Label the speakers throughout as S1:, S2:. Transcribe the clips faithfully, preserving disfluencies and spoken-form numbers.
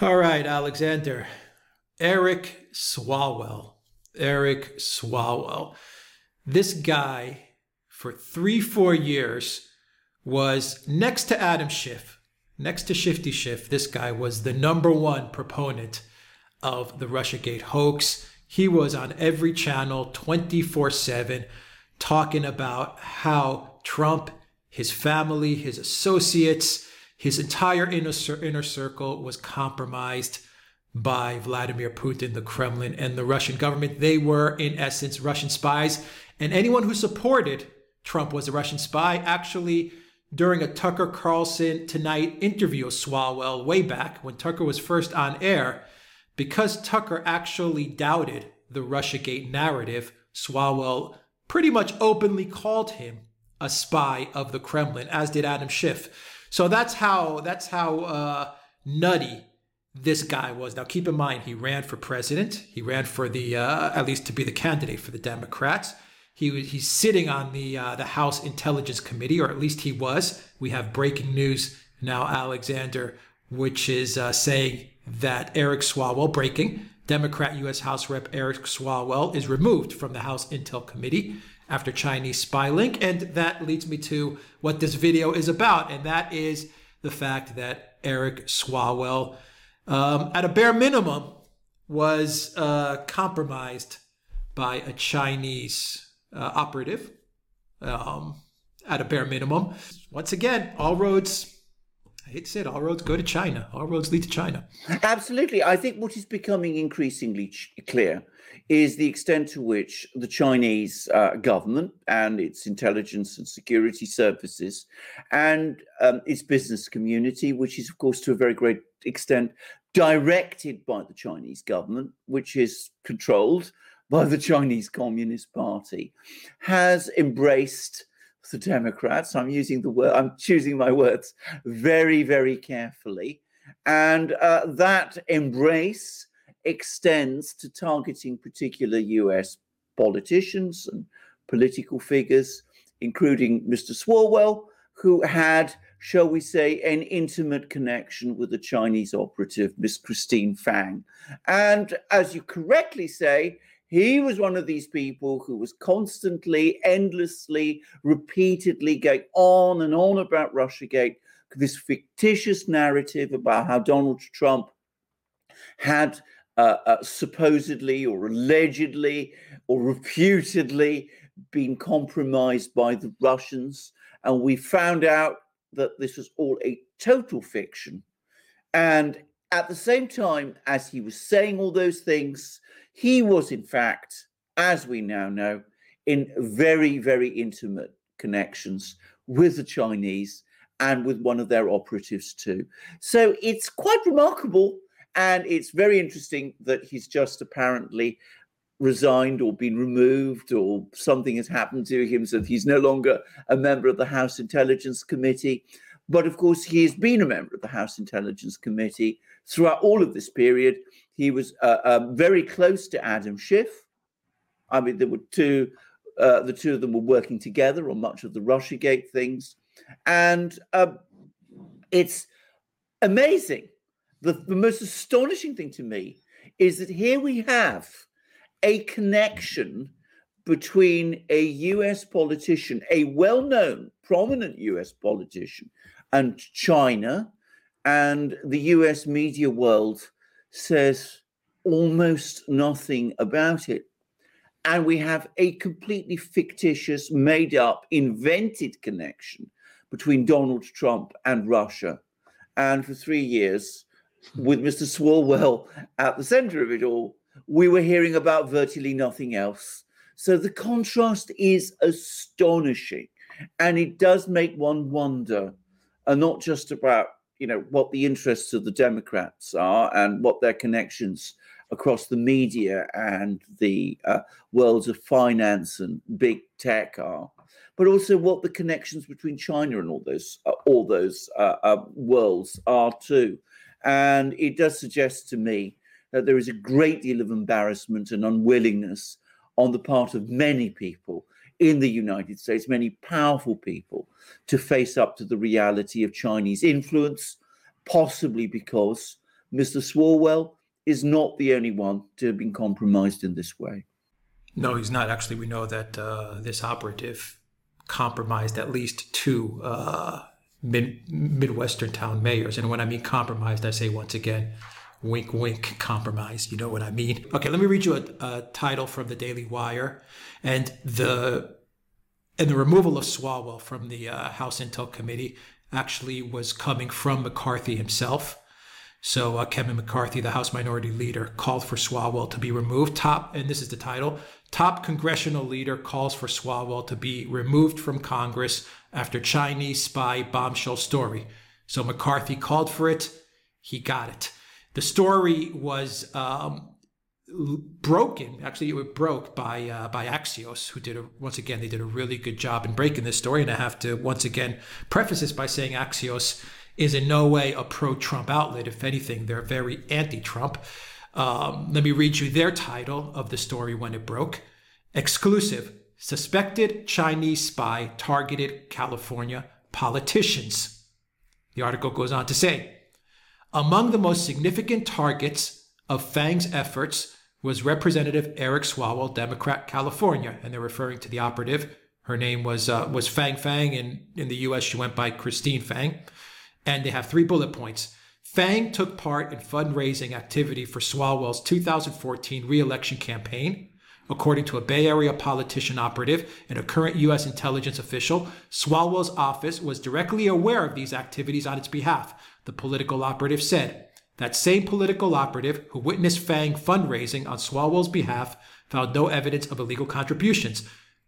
S1: All right, Alexander. Eric Swalwell. Eric Swalwell. This guy, for three, four years, was next to Adam Schiff, next to Shifty Schiff. This guy was the number one proponent of the Russiagate hoax. He was on every channel twenty-four seven talking about how Trump, his family, his associates, his entire inner, inner circle was compromised by Vladimir Putin, the Kremlin, and the Russian government. They were, in essence, Russian spies. And anyone who supported Trump was a Russian spy. Actually, during a Tucker Carlson Tonight interview of Swalwell way back when Tucker was first on air, because Tucker actually doubted the Russiagate narrative, Swalwell pretty much openly called him a spy of the Kremlin, as did Adam Schiff. So that's how that's how uh, nutty this guy was. Now, keep in mind, he ran for president. He ran for the, uh, at least to be the candidate for the Democrats. He was, he's sitting on the uh, the House Intelligence Committee, or at least he was. We have breaking news now, Alexander, which is uh, saying that Eric Swalwell, breaking, Democrat U S House Rep Eric Swalwell is removed from the House Intel Committee after Chinese spy link. And that leads me to what this video is about, and that is the fact that Eric Swalwell, um, at a bare minimum, was uh, compromised by a Chinese uh, operative, um, at a bare minimum. Once again, all roads, I hate to say it, all roads go to China. All roads lead to China.
S2: Absolutely. I think what is becoming increasingly ch- clear is the extent to which the Chinese uh, government and its intelligence and security services and um, its business community, which is, of course, to a very great extent directed by the Chinese government, which is controlled by the Chinese Communist Party, has embraced the Democrats. I'm using the word, I'm choosing my words very, very carefully. And uh, that embrace extends to targeting particular U S politicians and political figures, including Mister Swalwell, who had, shall we say, an intimate connection with the Chinese operative, Miss Christine Fang. And as you correctly say, he was one of these people who was constantly, endlessly, repeatedly going on and on about Russiagate, this fictitious narrative about how Donald Trump had uh, uh, supposedly or allegedly or reputedly been compromised by the Russians. And we found out that this was all a total fiction. And at the same time, as he was saying all those things, he was, in fact, as we now know, in very, very intimate connections with the Chinese and with one of their operatives too. So it's quite remarkable, and it's very interesting that he's just apparently resigned or been removed, or something has happened to him so that he's no longer a member of the House Intelligence Committee. But of course, he has been a member of the House Intelligence Committee throughout all of this period. He was uh, uh, very close to Adam Schiff. I mean, there were two, uh, the two of them were working together on much of the Russiagate things. And uh, it's amazing. The, the most astonishing thing to me is that here we have a connection between a U S politician, a well-known, prominent U S politician, and China, and the U S media world says almost nothing about it. And we have a completely fictitious, made-up, invented connection between Donald Trump and Russia. And for three years, with Mister Swalwell at the center of it all, we were hearing about virtually nothing else. So the contrast is astonishing. And it does make one wonder, and not just about, you know, what the interests of the Democrats are and what their connections across the media and the uh, worlds of finance and big tech are, but also what the connections between China and all those uh, all those uh, uh, worlds are too. And it does suggest to me that there is a great deal of embarrassment and unwillingness on the part of many people in the United States, many powerful people, to face up to the reality of Chinese influence, possibly because Mister Swalwell is not the only one to have been compromised in this way.
S1: No, he's not. Actually, we know that uh, this operative compromised at least two uh, mid- Midwestern town mayors. And when I mean compromised, I say once again, wink, wink, compromise. You know what I mean? Okay, let me read you a, a title from the Daily Wire. And the and the removal of Swalwell from the uh, House Intel Committee actually was coming from McCarthy himself. So uh, Kevin McCarthy, the House Minority Leader, called for Swalwell to be removed. Top, and this is the title, Top Congressional Leader calls for Swalwell to be removed from Congress after Chinese spy bombshell story. So McCarthy called for it. He got it. The story was um, broken. Actually, it was broke by uh, by Axios, who did, a, once again, they did a really good job in breaking this story. And I have to, once again, preface this by saying Axios is in no way a pro-Trump outlet. If anything, they're very anti-Trump. Um, let me read you their title of the story when it broke. Exclusive, suspected Chinese spy targeted California politicians. The article goes on to say, among the most significant targets of Fang's efforts was Representative Eric Swalwell, Democrat, California. And they're referring to the operative. Her name was uh, was Fang Fang, and in the U S she went by Christine Fang. And they have three bullet points. Fang took part in fundraising activity for Swalwell's two thousand fourteen re-election campaign. According to a Bay Area politician operative and a current U S intelligence official, Swalwell's office was directly aware of these activities on its behalf, the political operative said. That same political operative who witnessed Fang fundraising on Swalwell's behalf found no evidence of illegal contributions.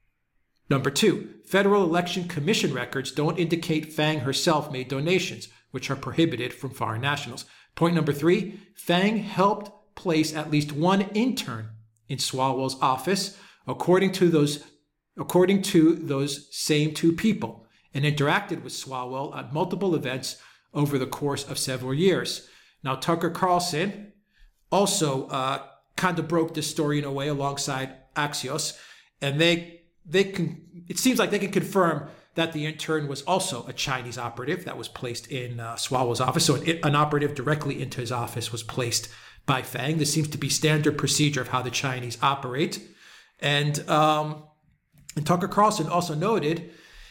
S1: Number two, Federal Election Commission records don't indicate Fang herself made donations, which are prohibited from foreign nationals. Point number three, Fang helped place at least one intern in Swalwell's office, according to those, according to those same two people, and interacted with Swalwell at multiple events over the course of several years. Now, Tucker Carlson also uh, kind of broke this story in a way alongside Axios, and they They can. It seems like they can confirm that the intern was also a Chinese operative that was placed in uh, Swalwell's office. So an, an operative directly into his office was placed by Fang. This seems to be standard procedure of how the Chinese operate. And, um, and Tucker Carlson also noted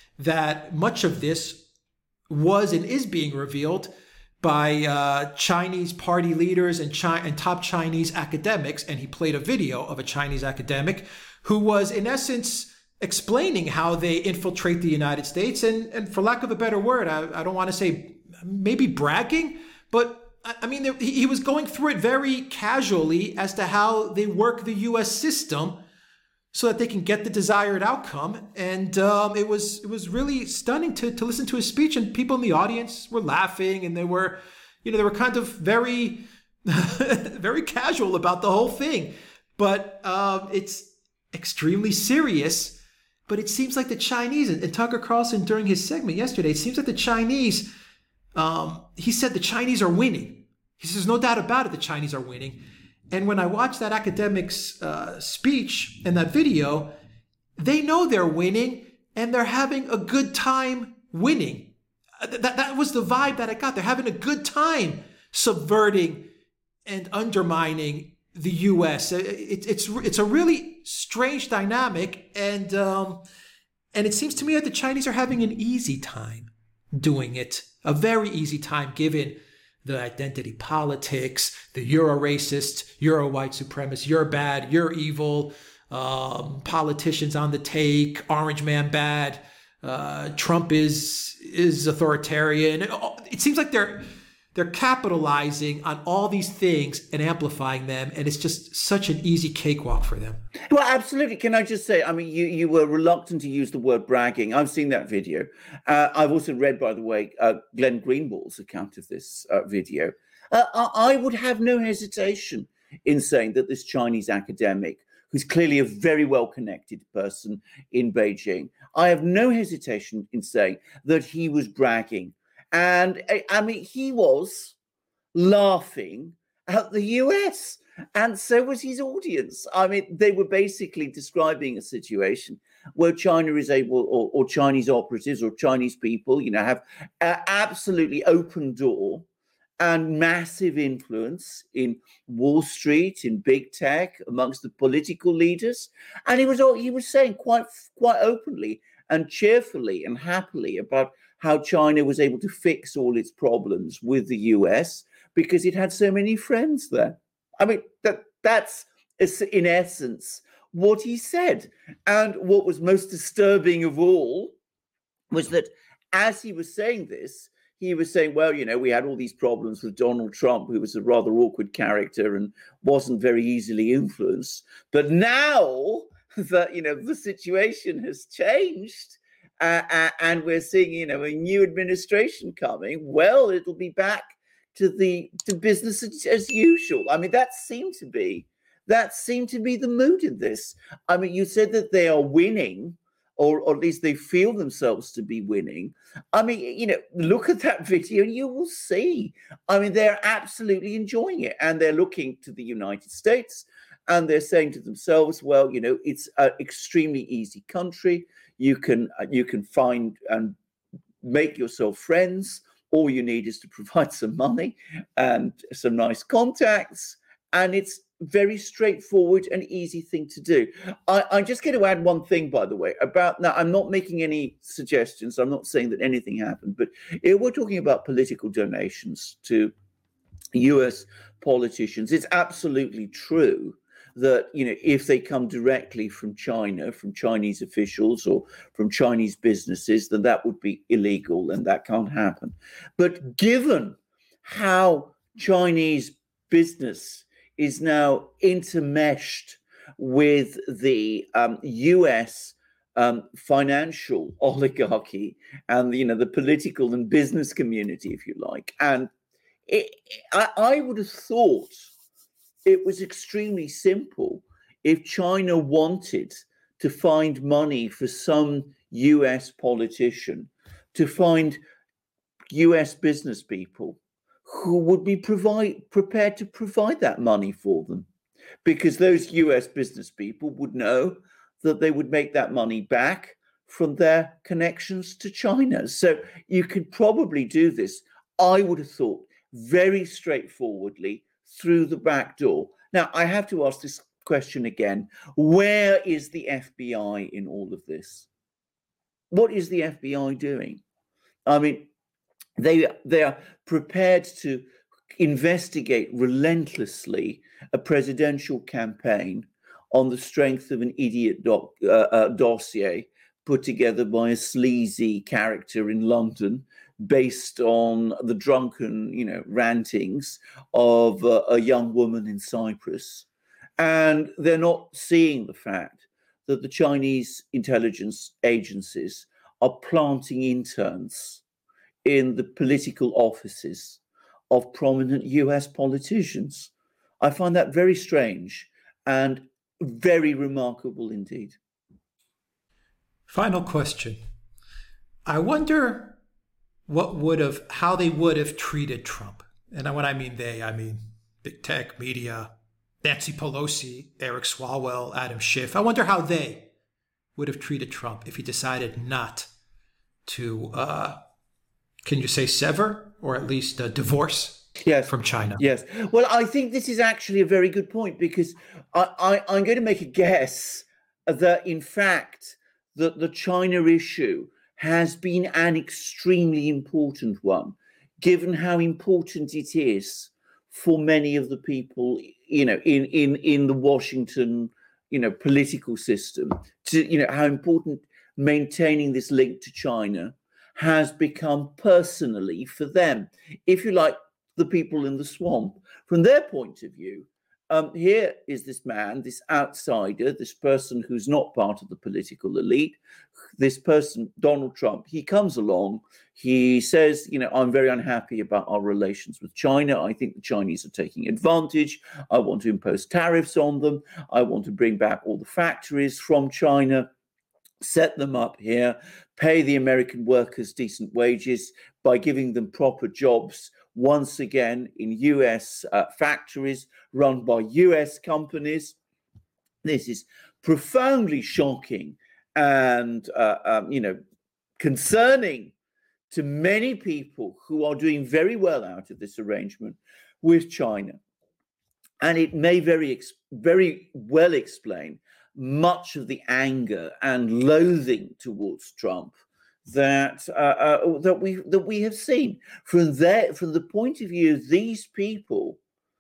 S1: that much of this was and is being revealed by uh, Chinese party leaders and, Chi- and top Chinese academics. And he played a video of a Chinese academic who was, in essence, explaining how they infiltrate the United States. And, and for lack of a better word, I, I don't want to say maybe bragging, but I, I mean, he, he was going through it very casually as to how they work the U S system so that they can get the desired outcome. And um, it was it was really stunning to, to listen to his speech, and people in the audience were laughing, and they were, you know, they were kind of very, very casual about the whole thing. But um, it's extremely serious. But it seems like the Chinese, and Tucker Carlson during his segment yesterday, it seems like the Chinese, um, he said the Chinese are winning. He says, no doubt about it, the Chinese are winning. And when I watched that academic's uh, speech and that video, they know they're winning and they're having a good time winning. That, that was the vibe that I got. They're having a good time subverting and undermining the U S. It, it's it's a really strange dynamic, and um, and it seems to me that the Chinese are having an easy time doing it, a very easy time given the identity politics, the Euro racist, Euro white supremacist, you're bad, you're evil, um, politicians on the take, orange man bad, uh, Trump is is authoritarian. It, it seems like they're They're capitalizing on all these things and amplifying them, and it's just such an easy cakewalk for them.
S2: Well, absolutely. Can I just say, I mean, you, you were reluctant to use the word bragging. I've seen that video. Uh, I've also read, by the way, uh, Glenn Greenwald's account of this uh, video. Uh, I, I would have no hesitation in saying that this Chinese academic, who's clearly a very well-connected person in Beijing, I have no hesitation in saying that he was bragging. And I mean, he was laughing at the U S, and so was his audience. I mean, they were basically describing a situation where China is able, or, or Chinese operatives or Chinese people, you know, have an absolutely open door and massive influence in Wall Street, in big tech, amongst the political leaders. And he was all, he was saying quite quite openly and cheerfully and happily about how China was able to fix all its problems with the U S because it had so many friends there. I mean, that that's in essence what he said. And what was most disturbing of all was that as he was saying this, he was saying, well, you know, we had all these problems with Donald Trump, who was a rather awkward character and wasn't very easily influenced. But now that, you know, the situation has changed uh, uh, and we're seeing, you know, a new administration coming, well, it'll be back to the to business as, as usual. I mean, that seemed to be that seemed to be the mood in this. I mean, you said that they are winning, or, or at least they feel themselves to be winning. I mean, you know, look at that video and you will see. I mean, they're absolutely enjoying it. And they're looking to the United States and they're saying to themselves, well, you know, it's an extremely easy country. You can, you can find and make yourself friends. All you need is to provide some money and some nice contacts. And it's very straightforward and easy thing to do. I, I'm just going to add one thing, by the way, about now. I'm not making any suggestions. I'm not saying that anything happened, but if we're talking about political donations to U S politicians, it's absolutely true that, you know, if they come directly from China, from Chinese officials or from Chinese businesses, then that would be illegal and that can't happen. But given how Chinese business is now intermeshed with the um, U S um, financial oligarchy and, you know, the political and business community, if you like. And it, I, I would have thought it was extremely simple if China wanted to find money for some U S politician, to find U S business people who would be provide, prepared to provide that money for them, because those U S business people would know that they would make that money back from their connections to China. So you could probably do this, I would have thought, very straightforwardly through the back door. Now, I have to ask this question again. Where is the F B I in all of this? What is the F B I doing? I mean, They, they are prepared to investigate relentlessly a presidential campaign on the strength of an idiot doc, uh, uh, dossier put together by a sleazy character in London based on the drunken, you know, rantings of uh, a young woman in Cyprus. And they're not seeing the fact that the Chinese intelligence agencies are planting interns in the political offices of prominent U S politicians. I find that very strange and very remarkable indeed.
S1: Final question. I wonder what would have, how they would have treated Trump. And when I mean they, I mean big tech, media, Nancy Pelosi, Eric Swalwell, Adam Schiff. I wonder how they would have treated Trump if he decided not to, uh, can you say sever, or at least uh, divorce
S2: yes.
S1: from China?
S2: Yes. Well, I think this is actually a very good point, because I, I, I'm going to make a guess that, in fact, that the China issue has been an extremely important one, given how important it is for many of the people, you know, in, in, in the Washington, you know, political system, to, you know, how important maintaining this link to China has become personally for them, if you like, the people in the swamp. From their point of view, um, here is this man, this outsider, this person who's not part of the political elite, this person, Donald Trump. He comes along, he says, you know, I'm very unhappy about our relations with China. I think the Chinese are taking advantage. I want to impose tariffs on them. I want to bring back all the factories from China, set them up here, pay the American workers decent wages by giving them proper jobs, once again in U S uh, factories run by U S companies. This is profoundly shocking and, uh, um, you know, concerning to many people who are doing very well out of this arrangement with China. And it may very, very well explain much of the anger and loathing towards Trump that uh, uh, that we that we have seen from their from the point of view of these people.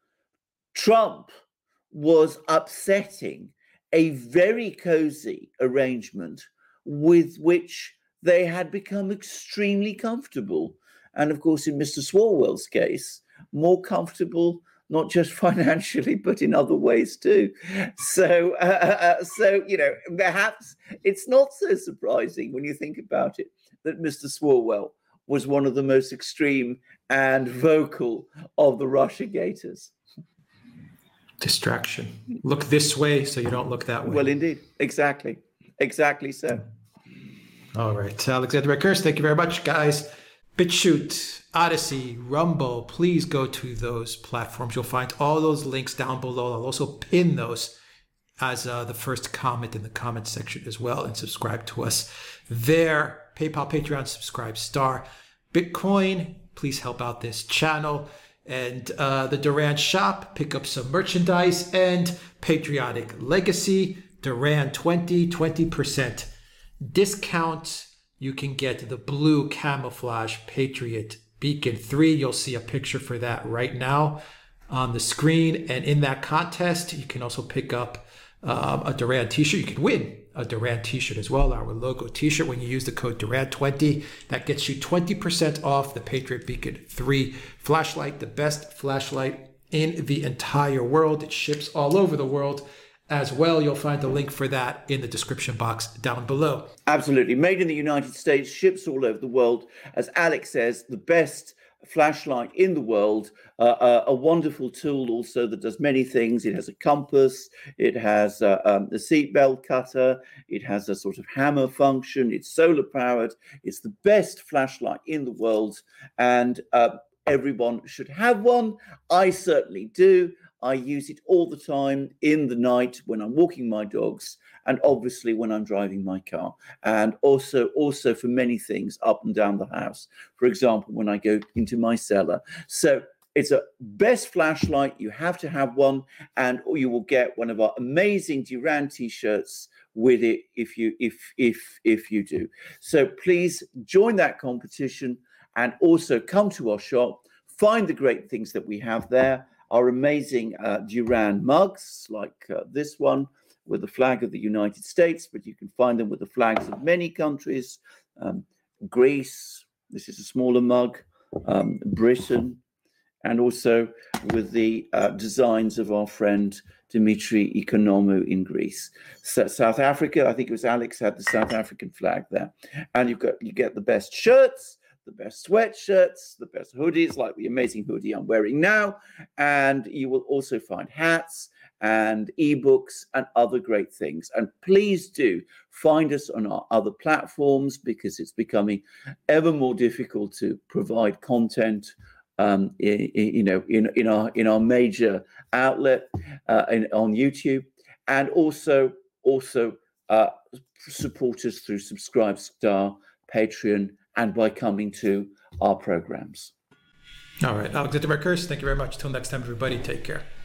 S2: Trump was upsetting a very cozy arrangement with which they had become extremely comfortable, and of course, in Mister Swalwell's case, more comfortable. Not just financially, but in other ways too. So, uh, uh, so you know, perhaps it's not so surprising when you think about it that Mister Swalwell was one of the most extreme and vocal of the Russiagators.
S1: Distraction. Look this way so you don't look that way.
S2: Well, indeed, exactly, exactly so.
S1: All right, Alexander Rakersh, thank you very much, guys. BitChute, Odyssey, Rumble, please go to those platforms. You'll find all those links down below. I'll also pin those as uh, the first comment in the comment section as well, and subscribe to us there. PayPal, Patreon, Subscribe Star. Bitcoin, please help out this channel. And uh, the Duran shop, pick up some merchandise. And Patriotic Legacy, Duran twenty, twenty percent discount. You can get the blue camouflage Patriot Beacon three. You'll see a picture for that right now on the screen. And in that contest, you can also pick up um, a Duran t-shirt. You can win a Duran t-shirt as well, our logo t-shirt. When you use the code Duran twenty, that gets you twenty percent off the Patriot Beacon three flashlight, the best flashlight in the entire world. It ships all over the world as well. You'll find the link for that in the description box down below.
S2: Absolutely. Made in the United States, ships all over the world. As Alex says, the best flashlight in the world, uh, uh, a wonderful tool also that does many things. It has a compass, it has uh, um, a seatbelt cutter, it has a sort of hammer function, it's solar powered, it's the best flashlight in the world, and uh, everyone should have one. I certainly do. I use it all the time in the night when I'm walking my dogs, and obviously when I'm driving my car, and also also for many things up and down the house. For example, when I go into my cellar. So it's a best flashlight. You have to have one, and you will get one of our amazing Duran t-shirts with it if you if if if you do. So please join that competition, and also come to our shop, find the great things that we have there. Our amazing uh, Duran mugs, like uh, this one, with the flag of the United States, but you can find them with the flags of many countries. Um, Greece, this is a smaller mug, um, Britain, and also with the uh, designs of our friend Dimitri Economou in Greece. So South Africa, I think it was Alex had the South African flag there. And you've got you get the best shirts, the best sweatshirts, the best hoodies, like the amazing hoodie I'm wearing now. And you will also find hats and ebooks and other great things. And please do find us on our other platforms, because it's becoming ever more difficult to provide content um, in, you know, in, in our in our major outlet uh, in, on YouTube, and also also uh, support us through Subscribe Star, Patreon, and by coming to our programs.
S1: All right, Alexander Rakersh, thank you very much. Till next time, everybody, take care.